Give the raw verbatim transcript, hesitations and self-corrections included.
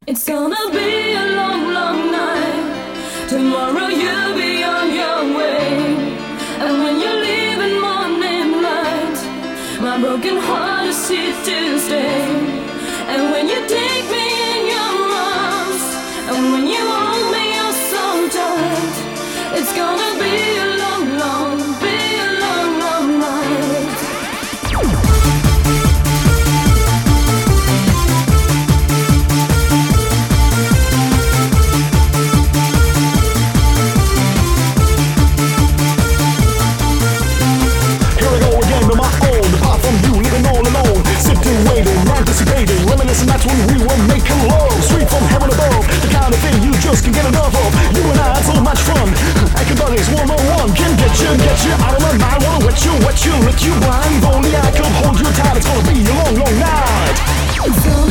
It's gonna be a long, long night. Tomorrow you'll be on your way. And when you leave in morning light, my broken heart is here to stay. And when you take me in your arms, and when you hold me oh so tight, it's gonna be a long, long, be a long, long night. Anticipating, reminiscing, that's when we were making love. Sweet from heaven above, the kind of thing you just can't get enough of. You and I had so much fun. Everybody's one on one can get you, get you out of my mind. Wanna wet you, wet you, let you blind. If only I could hold you tight, it's gonna be a long, long night.